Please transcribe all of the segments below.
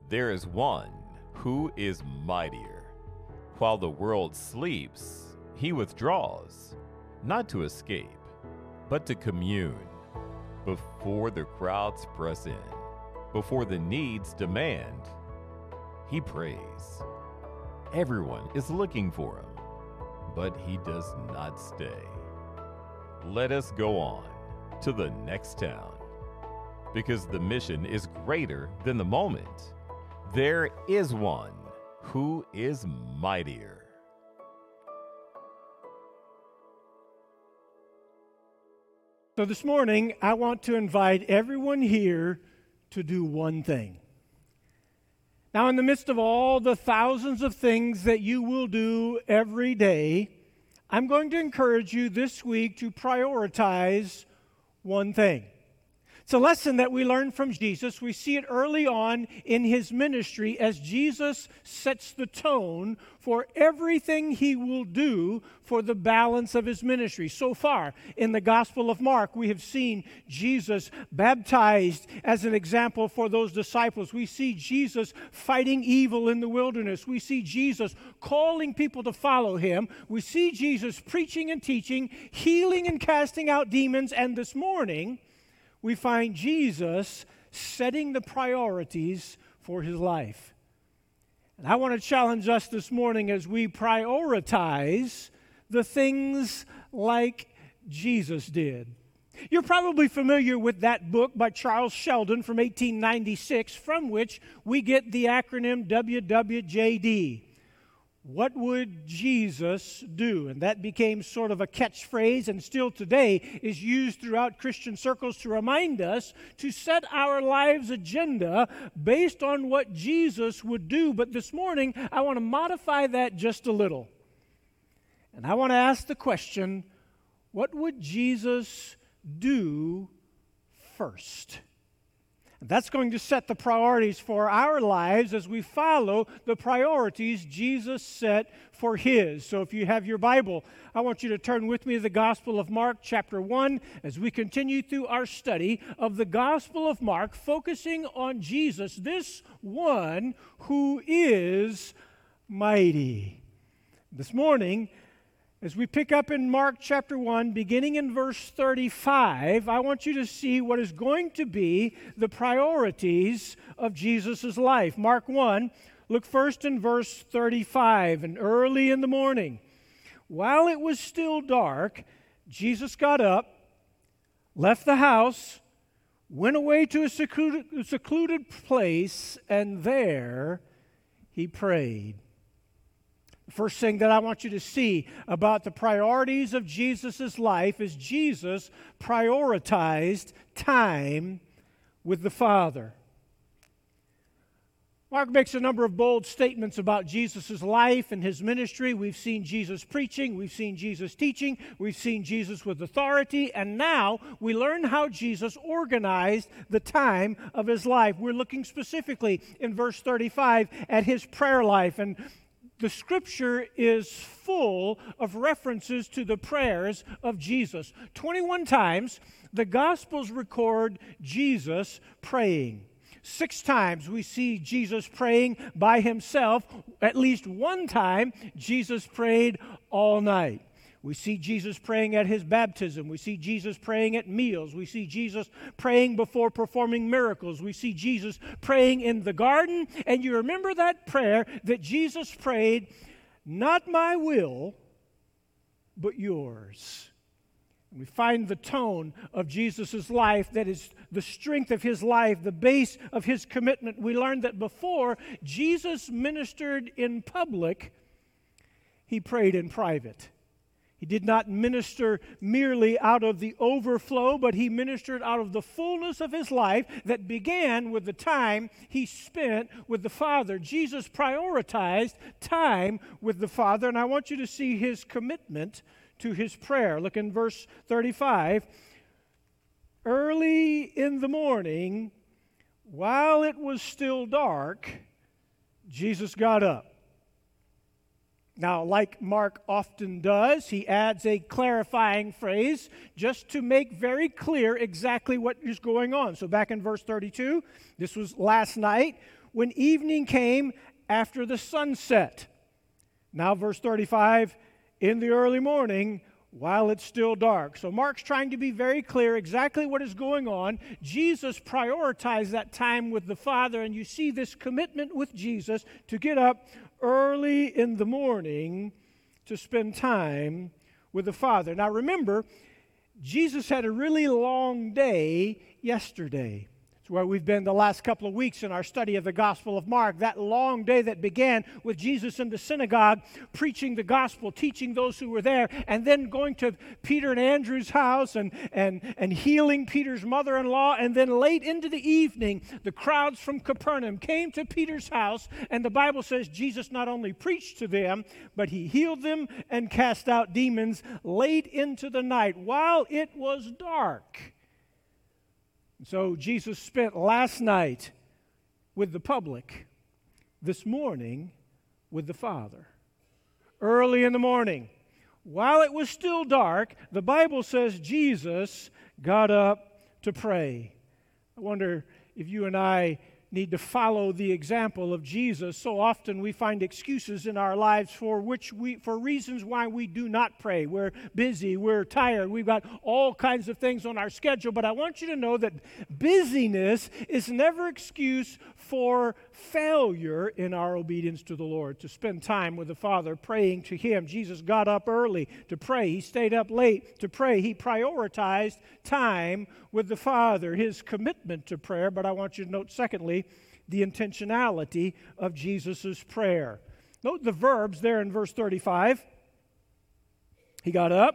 There is one who is mightier. While the world sleeps, he withdraws, not to escape, but to commune. Before the crowds press in, before the needs demand, he prays. Everyone is looking for him, but he does not stay. Let us go on to the next town, because the mission is greater than the moment. There is one who is mightier. So this morning, I want to invite everyone here to do one thing. Now, in the midst of all the thousands of things that you will do every day, I'm going to encourage you this week to prioritize one thing. It's a lesson that we learn from Jesus. We see it early on in his ministry as Jesus sets the tone for everything he will do for the balance of his ministry. So far, in the Gospel of Mark, we have seen Jesus baptized as an example for those disciples. We see Jesus fighting evil in the wilderness. We see Jesus calling people to follow him. We see Jesus preaching and teaching, healing and casting out demons. And this morning, we find Jesus setting the priorities for his life. And I want to challenge us this morning as we prioritize the things like Jesus did. You're probably familiar with that book by Charles Sheldon from 1896, from which we get the acronym WWJD. What would Jesus do? And that became sort of a catchphrase and still today is used throughout Christian circles to remind us to set our lives' agenda based on what Jesus would do. But this morning, I want to modify that just a little. And I want to ask the question, what would Jesus do first? And that's going to set the priorities for our lives as we follow the priorities Jesus set for his. So if you have your Bible, I want you to turn with me to the Gospel of Mark, chapter 1, as we continue through our study of the Gospel of Mark, focusing on Jesus, this one who is mighty. This morning, as we pick up in Mark chapter 1, beginning in verse 35, I want you to see what is going to be the priorities of Jesus' life. Mark 1, look first in verse 35. And early in the morning, while it was still dark, Jesus got up, left the house, went away to a secluded place, and there he prayed. First thing that I want you to see about the priorities of Jesus' life is Jesus prioritized time with the Father. Mark makes a number of bold statements about Jesus' life and his ministry. We've seen Jesus preaching, we've seen Jesus teaching, we've seen Jesus with authority, and now we learn how Jesus organized the time of his life. We're looking specifically in verse 35 at his prayer life, and the Scripture is full of references to the prayers of Jesus. 21 times, the Gospels record Jesus praying. 6 times we see Jesus praying by himself. At least one time, Jesus prayed all night. We see Jesus praying at his baptism. We see Jesus praying at meals. We see Jesus praying before performing miracles. We see Jesus praying in the garden. And you remember that prayer that Jesus prayed, "Not my will, but yours." And we find the tone of Jesus' life that is the strength of his life, the base of his commitment. We learned that before Jesus ministered in public, he prayed in private. He did not minister merely out of the overflow, but he ministered out of the fullness of his life that began with the time he spent with the Father. Jesus prioritized time with the Father, and I want you to see his commitment to his prayer. Look in verse 35. Early in the morning, while it was still dark, Jesus got up. Now, like Mark often does, he adds a clarifying phrase just to make very clear exactly what is going on. So back in verse 32, this was last night. when evening came after the sunset. Now, verse 35, in the early morning, while it's still dark. So Mark's trying to be very clear exactly what is going on. Jesus prioritized that time with the Father, and you see this commitment with Jesus to get up early in the morning to spend time with the Father. Now remember, Jesus had a really long day yesterday. It's where we've been the last couple of weeks in our study of the Gospel of Mark. That long day that began with Jesus in the synagogue, preaching the gospel, teaching those who were there, and then going to Peter and Andrew's house and healing Peter's mother-in-law. And then late into the evening, the crowds from Capernaum came to Peter's house, and the Bible says Jesus not only preached to them, but he healed them and cast out demons late into the night while it was dark. So Jesus spent last night with the public, this morning with the Father. Early in the morning, while it was still dark, the Bible says Jesus got up to pray. I wonder if you and I need to follow the example of Jesus. So often we find excuses in our lives for reasons why we do not pray. We're busy, we're tired, we've got all kinds of things on our schedule. But I want you to know that busyness is never excuse for failure in our obedience to the Lord, to spend time with the Father, praying to Him. Jesus got up early to pray. He stayed up late to pray. He prioritized time with the Father, his commitment to prayer. But I want you to note, secondly, the intentionality of Jesus' prayer. Note the verbs there in verse 35. He got up,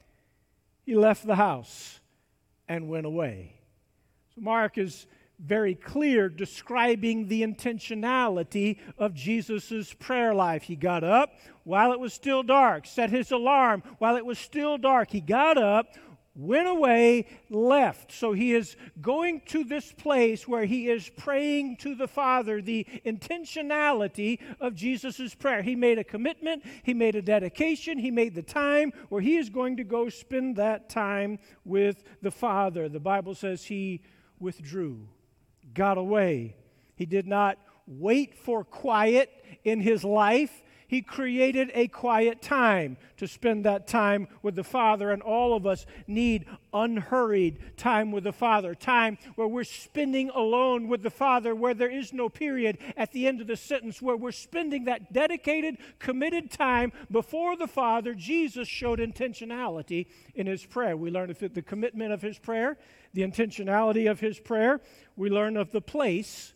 he left the house, and went away. So Mark is very clear describing the intentionality of Jesus' prayer life. He got up while it was still dark, set his alarm while it was still dark. He got up, went away, left. So he is going to this place where he is praying to the Father, the intentionality of Jesus' prayer. He made a commitment, he made a dedication, he made the time where he is going to go spend that time with the Father. The Bible says he withdrew, got away. He did not wait for quiet in his life. He created a quiet time to spend that time with the Father, and all of us need unhurried time with the Father, time where we're spending alone with the Father, where there is no period at the end of the sentence, where we're spending that dedicated, committed time before the Father. Jesus showed intentionality in his prayer. We learn of the commitment of his prayer, the intentionality of his prayer. We learn of the place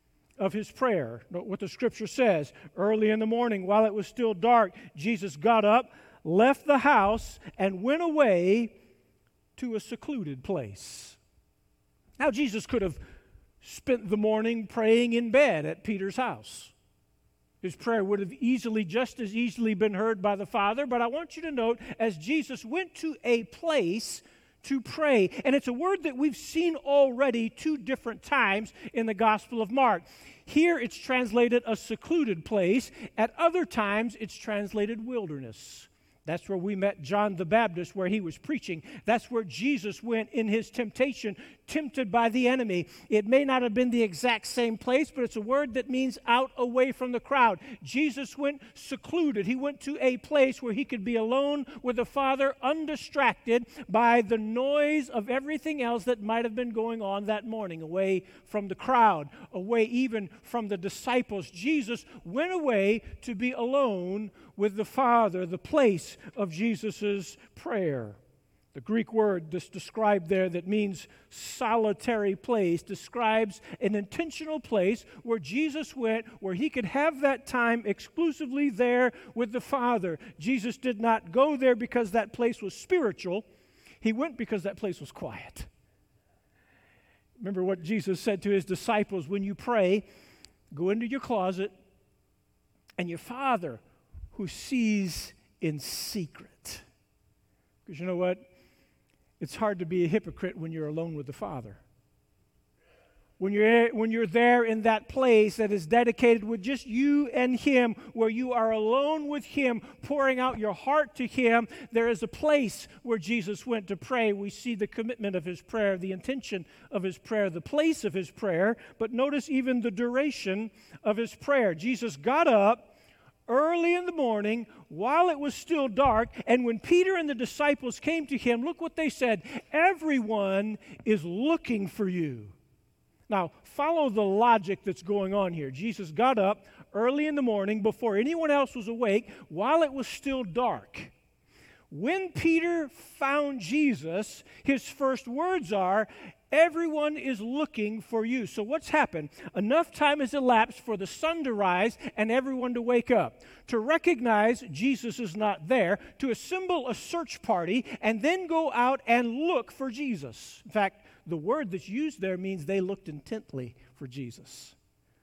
of his prayer. Note what the Scripture says. Early in the morning, while it was still dark, Jesus got up, left the house, and went away to a secluded place. Now, Jesus could have spent the morning praying in bed at Peter's house. His prayer would have just as easily been heard by the Father, but I want you to note, as Jesus went to a place to pray. And it's a word that we've seen already 2 different times in the Gospel of Mark. Here it's translated a secluded place. At other times it's translated wilderness. That's where we met John the Baptist, where he was preaching. That's where Jesus went in his temptation, tempted by the enemy. It may not have been the exact same place, but it's a word that means out away from the crowd. Jesus went secluded. He went to a place where he could be alone with the Father, undistracted by the noise of everything else that might have been going on that morning, away from the crowd, away even from the disciples. Jesus went away to be alone with the Father, the place of Jesus' prayer. The Greek word that's described there that means solitary place describes an intentional place where Jesus went, where he could have that time exclusively there with the Father. Jesus did not go there because that place was spiritual. He went because that place was quiet. Remember what Jesus said to his disciples: when you pray, go into your closet, and your Father who sees in secret. Because you know what? It's hard to be a hypocrite when you're alone with the Father. when you're there in that place that is dedicated with just you and Him, where you are alone with Him, pouring out your heart to Him, there is a place where Jesus went to pray. We see the commitment of His prayer, the intention of His prayer, the place of His prayer, but notice even the duration of His prayer. Jesus got up early in the morning while it was still dark, and when Peter and the disciples came to Him, look what they said: "Everyone is looking for you." Now, follow the logic that's going on here. Jesus got up early in the morning before anyone else was awake while it was still dark. When Peter found Jesus, his first words are, "Everyone is looking for you." So what's happened? Enough time has elapsed for the sun to rise and everyone to wake up, to recognize Jesus is not there, to assemble a search party, and then go out and look for Jesus. In fact, the word that's used there means they looked intently for Jesus.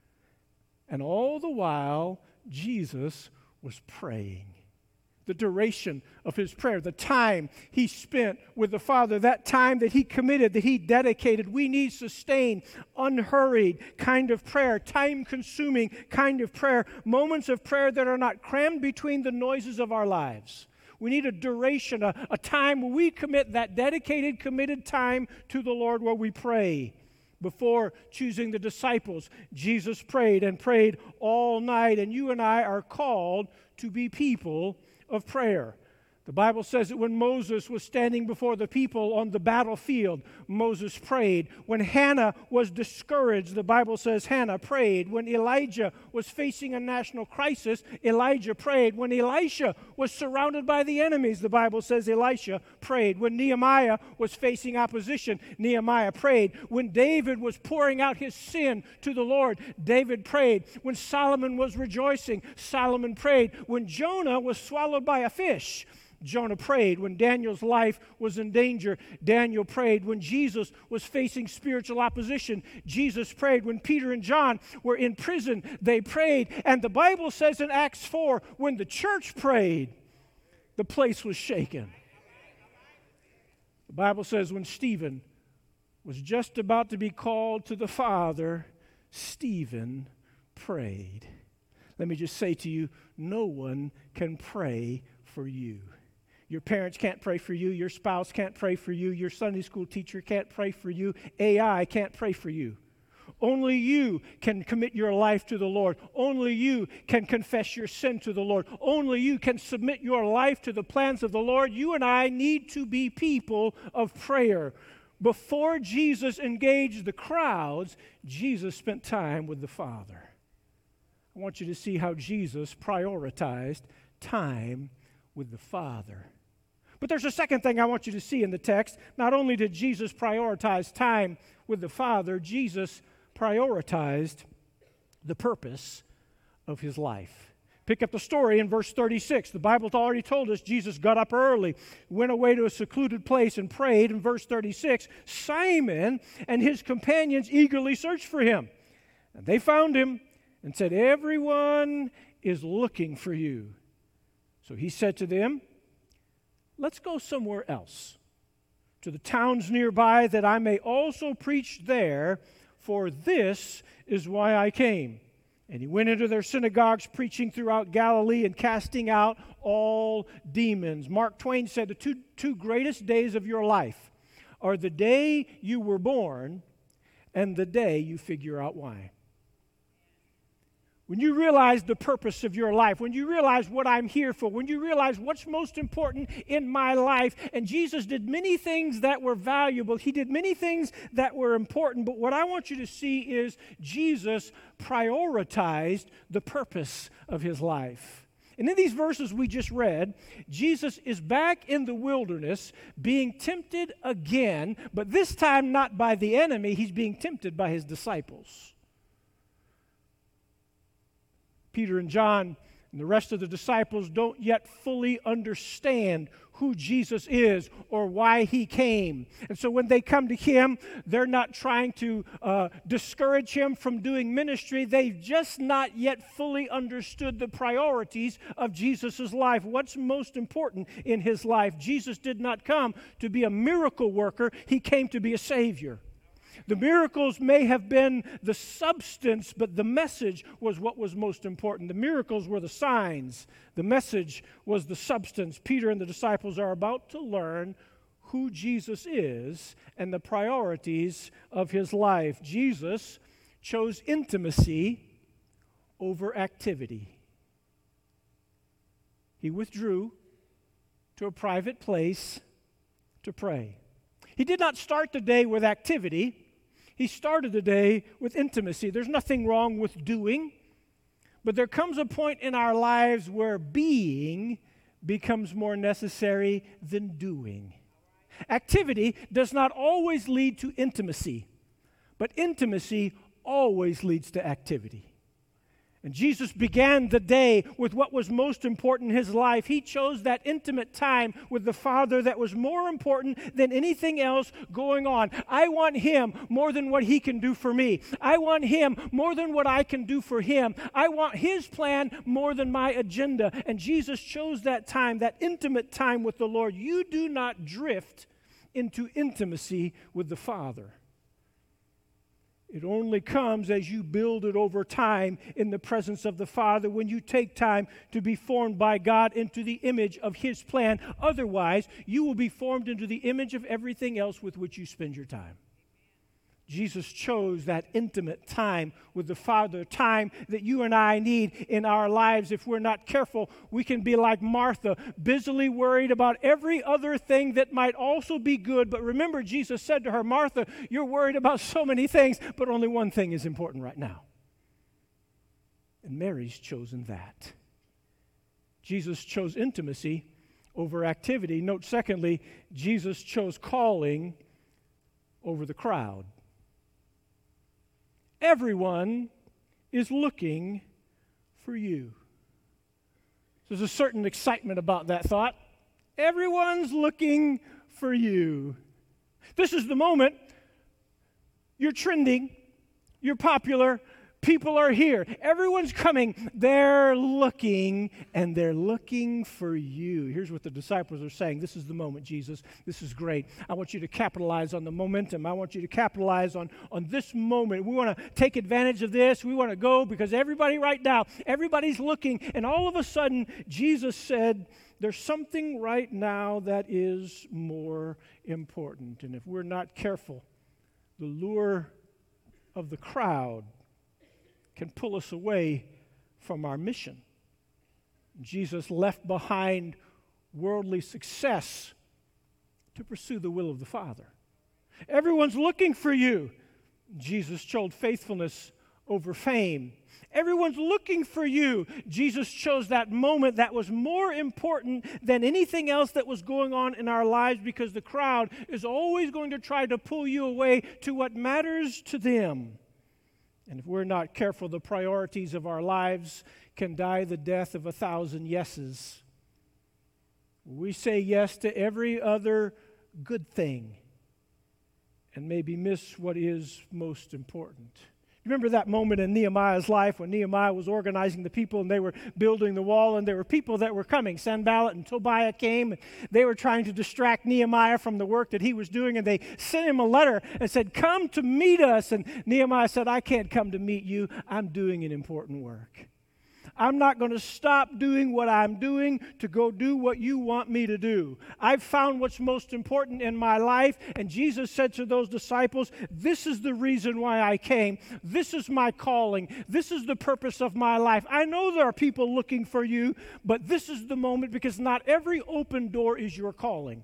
And all the while, Jesus was praying. The duration of His prayer, the time He spent with the Father, that time that He committed, that He dedicated. We need sustained, unhurried kind of prayer, time-consuming kind of prayer, moments of prayer that are not crammed between the noises of our lives. We need a duration, a time where we commit that dedicated, committed time to the Lord, where we pray. Before choosing the disciples, Jesus prayed and prayed all night, and you and I are called to be people of prayer. The Bible says that when Moses was standing before the people on the battlefield, Moses prayed. When Hannah was discouraged, the Bible says Hannah prayed. When Elijah was facing a national crisis, Elijah prayed. When Elisha was surrounded by the enemies, the Bible says Elisha prayed. When Nehemiah was facing opposition, Nehemiah prayed. When David was pouring out his sin to the Lord, David prayed. When Solomon was rejoicing, Solomon prayed. When Jonah was swallowed by a fish, Jonah prayed. When Daniel's life was in danger, Daniel prayed. When Jesus was facing spiritual opposition, Jesus prayed. When Peter and John were in prison, they prayed. And the Bible says in Acts 4, when the church prayed, the place was shaken. The Bible says when Stephen was just about to be called to the Father, Stephen prayed. Let me just say to you, no one can pray for you. Your parents can't pray for you. Your spouse can't pray for you. Your Sunday school teacher can't pray for you. AI can't pray for you. Only you can commit your life to the Lord. Only you can confess your sin to the Lord. Only you can submit your life to the plans of the Lord. You and I need to be people of prayer. Before Jesus engaged the crowds, Jesus spent time with the Father. I want you to see how Jesus prioritized time with the Father. But there's a second thing I want you to see in the text. Not only did Jesus prioritize time with the Father, Jesus prioritized the purpose of His life. Pick up the story in verse 36. The Bible's already told us Jesus got up early, went away to a secluded place and prayed. In verse 36, Simon and his companions eagerly searched for Him. And they found Him and said, "Everyone is looking for you." So He said to them, "Let's go somewhere else, to the towns nearby, that I may also preach there, for this is why I came." And He went into their synagogues, preaching throughout Galilee and casting out all demons. Mark Twain said the two greatest days of your life are the day you were born and the day you figure out why. When you realize the purpose of your life, when you realize what I'm here for, when you realize what's most important in my life, and Jesus did many things that were valuable, He did many things that were important, but what I want you to see is Jesus prioritized the purpose of His life. And in these verses we just read, Jesus is back in the wilderness being tempted again, but this time not by the enemy, He's being tempted by His disciples. Peter and John and the rest of the disciples don't yet fully understand who Jesus is or why He came. And so when they come to Him, they're not trying to discourage Him from doing ministry. They've just not yet fully understood the priorities of Jesus' life. What's most important in His life? Jesus did not come to be a miracle worker. He came to be a Savior. The miracles may have been the substance, but the message was what was most important. The miracles were the signs. The message was the substance. Peter and the disciples are about to learn who Jesus is and the priorities of his life. Jesus chose intimacy over activity. He withdrew to a private place to pray. He did not start the day with activity. He started the day with intimacy. There's nothing wrong with doing, but there comes a point in our lives where being becomes more necessary than doing. Activity does not always lead to intimacy, but intimacy always leads to activity. And Jesus began the day with what was most important in his life. He chose that intimate time with the Father that was more important than anything else going on. I want him more than what he can do for me. I want him more than what I can do for him. I want his plan more than my agenda. And Jesus chose that time, that intimate time with the Lord. You do not drift into intimacy with the Father. It only comes as you build it over time in the presence of the Father, when you take time to be formed by God into the image of his plan. Otherwise, you will be formed into the image of everything else with which you spend your time. Jesus chose that intimate time with the Father, time that you and I need in our lives. If we're not careful, we can be like Martha, busily worried about every other thing that might also be good. But remember, Jesus said to her, Martha, you're worried about so many things, but only one thing is important right now. And Mary's chosen that. Jesus chose intimacy over activity. Note, secondly, Jesus chose calling over the crowd. Everyone is looking for you. There's a certain excitement about that thought. Everyone's looking for you. This is the moment. You're trending. You're popular. People are here. Everyone's coming. They're looking, and they're looking for you. Here's what the disciples are saying. This is the moment, Jesus. This is great. I want you to capitalize on the momentum. I want you to capitalize on this moment. We want to take advantage of this. We want to go because everybody right now, everybody's looking. And all of a sudden, Jesus said, there's something right now that is more important. And if we're not careful, the lure of the crowd can pull us away from our mission. Jesus left behind worldly success to pursue the will of the Father. Everyone's looking for you. Jesus chose faithfulness over fame. Everyone's looking for you. Jesus chose that moment that was more important than anything else that was going on in our lives, because the crowd is always going to try to pull you away to what matters to them. And if we're not careful, the priorities of our lives can die the death of 1,000 yeses. We say yes to every other good thing and maybe miss what is most important. Remember that moment in Nehemiah's life when Nehemiah was organizing the people and they were building the wall, and there were people that were coming. Sanballat and Tobiah came. And they were trying to distract Nehemiah from the work that he was doing, and they sent him a letter and said, come to meet us. And Nehemiah said, I can't come to meet you. I'm doing an important work. I'm not going to stop doing what I'm doing to go do what you want me to do. I've found what's most important in my life, and Jesus said to those disciples, this is the reason why I came. This is my calling. This is the purpose of my life. I know there are people looking for you, but this is the moment, because not every open door is your calling.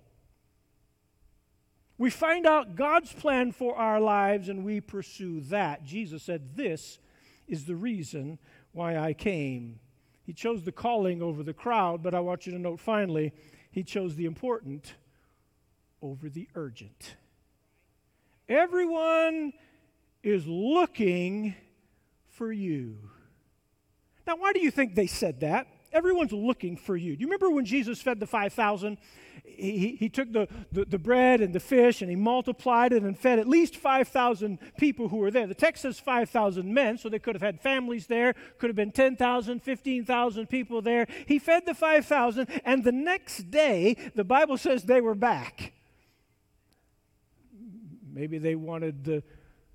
We find out God's plan for our lives, and we pursue that. Jesus said, this is the reason why I came. He chose the calling over the crowd, but I want you to note finally, he chose the important over the urgent. Everyone is looking for you. Now, why do you think they said that? Everyone's looking for you. Do you remember when Jesus fed the 5,000? He took the bread and the fish and he multiplied it and fed at least 5,000 people who were there. The text says 5,000 men, so they could have had families there. Could have been 10,000, 15,000 people there. He fed the 5,000, and the next day, the Bible says they were back. Maybe they wanted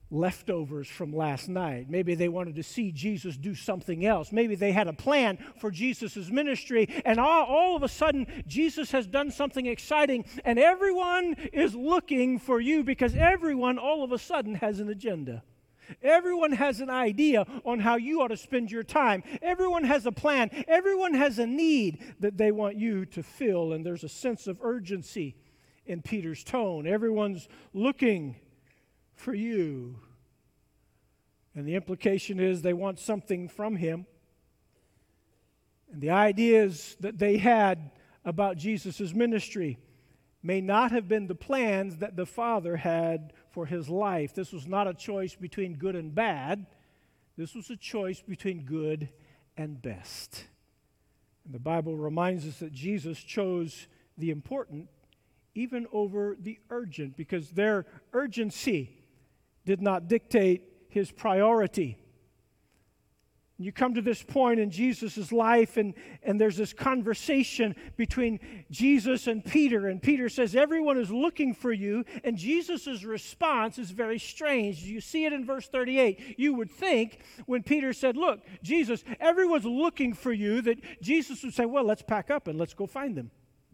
leftovers from last night. Maybe they wanted to see Jesus do something else. Maybe they had a plan for Jesus' ministry, and all of a sudden, Jesus has done something exciting, and everyone is looking for you because everyone all of a sudden has an agenda. Everyone has an idea on how you ought to spend your time. Everyone has a plan. Everyone has a need that they want you to fill, and there's a sense of urgency in Peter's tone. Everyone's looking for you. And the implication is they want something from him. And the ideas that they had about Jesus' ministry may not have been the plans that the Father had for his life. This was not a choice between good and bad. This was a choice between good and best. And the Bible reminds us that Jesus chose the important even over the urgent, because their urgency did not dictate his priority. You come to this point in Jesus' life, and there's this conversation between Jesus and Peter says, everyone is looking for you, and Jesus' response is very strange. You see it in verse 38. You would think when Peter said, look, Jesus, everyone's looking for you, that Jesus would say, well, let's pack up and let's go find them.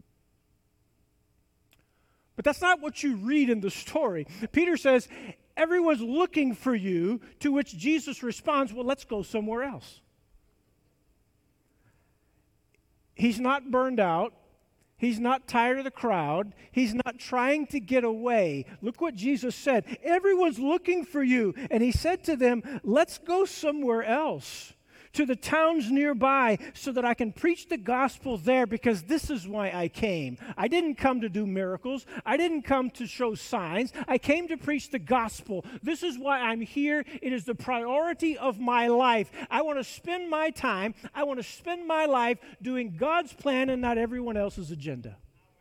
But that's not what you read in the story. Peter says, everyone's looking for you, to which Jesus responds, well, let's go somewhere else. He's not burned out. He's not tired of the crowd. He's not trying to get away. Look what Jesus said. Everyone's looking for you. And he said to them, let's go somewhere else, to the towns nearby, so that I can preach the gospel there, because this is why I came. I didn't come to do miracles. I didn't come to show signs. I came to preach the gospel. This is why I'm here. It is the priority of my life. I want to spend my time, I want to spend my life doing God's plan and not everyone else's agenda.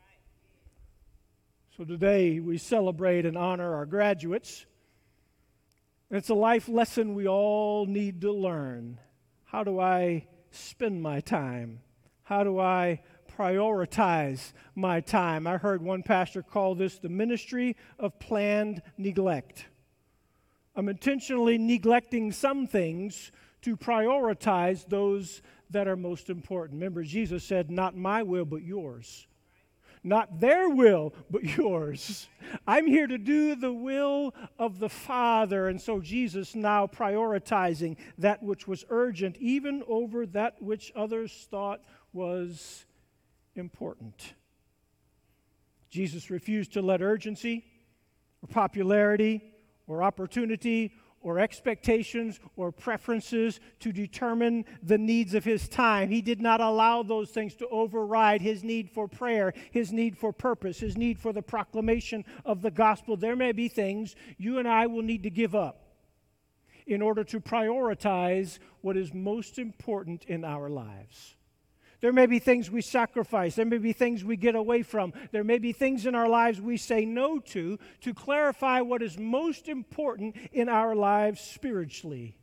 So today we celebrate and honor our graduates. And it's a life lesson we all need to learn. How do I spend my time? How do I prioritize my time? I heard one pastor call this the ministry of planned neglect. I'm intentionally neglecting some things to prioritize those that are most important. Remember, Jesus said, not my will, but yours. Not their will, but yours. I'm here to do the will of the Father. And so Jesus now prioritizing that which was urgent, even over that which others thought was important. Jesus refused to let urgency or popularity or opportunity or expectations or preferences to determine the needs of his time. He did not allow those things to override his need for prayer, his need for purpose, his need for the proclamation of the gospel. There may be things you and I will need to give up in order to prioritize what is most important in our lives. There may be things we sacrifice. There may be things we get away from. There may be things in our lives we say no to clarify what is most important in our lives spiritually.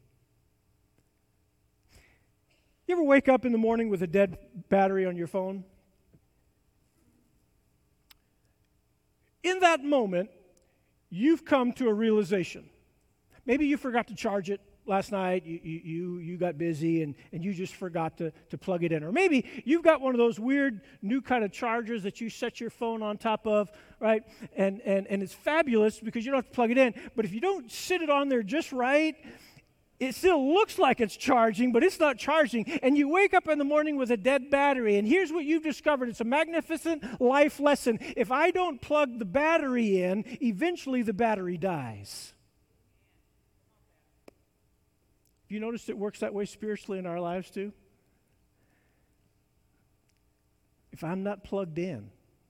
You ever wake up in the morning with a dead battery on your phone? In that moment, you've come to a realization. Maybe you forgot to charge it last night. You got busy and you just forgot to plug it in. Or maybe you've got one of those weird new kind of chargers that you set your phone on top of, right? And it's fabulous because you don't have to plug it in. But if you don't sit it on there just right, it still looks like it's charging, but it's not charging. And you wake up in the morning with a dead battery. And here's what you've discovered. It's a magnificent life lesson. If I don't plug the battery in, eventually the battery dies. You notice it works that way spiritually in our lives too? If I'm not plugged in,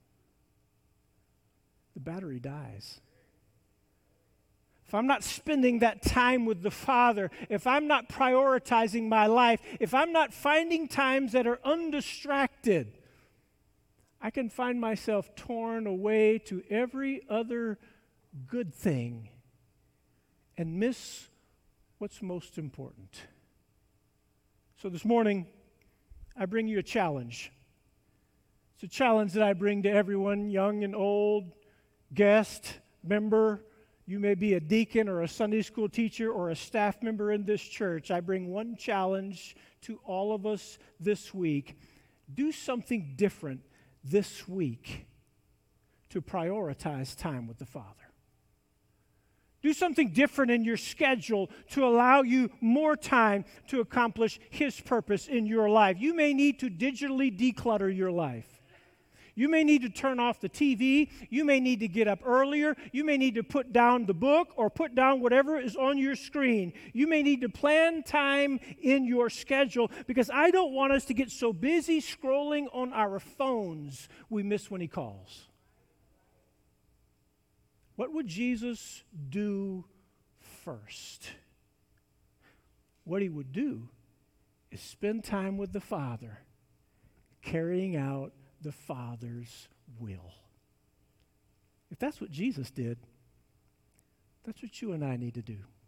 the battery dies. If I'm not spending that time with the Father, if I'm not prioritizing my life, if I'm not finding times that are undistracted, I can find myself torn away to every other good thing and miss what's most important. So this morning, I bring you a challenge. It's a challenge that I bring to everyone, young and old, guest, member, You may be a deacon or a Sunday school teacher or a staff member in this church. I bring one challenge to all of us this week. Do something different this week to prioritize time with the Father. Do something different in your schedule to allow you more time to accomplish His purpose in your life. You may need to digitally declutter your life. You may need to turn off the TV. You may need to get up earlier. You may need to put down the book or put down whatever is on your screen. You may need to plan time in your schedule, because I don't want us to get so busy scrolling on our phones we miss when He calls. What would Jesus do first? What He would do is spend time with the Father, carrying out the Father's will. If that's what Jesus did, that's what you and I need to do.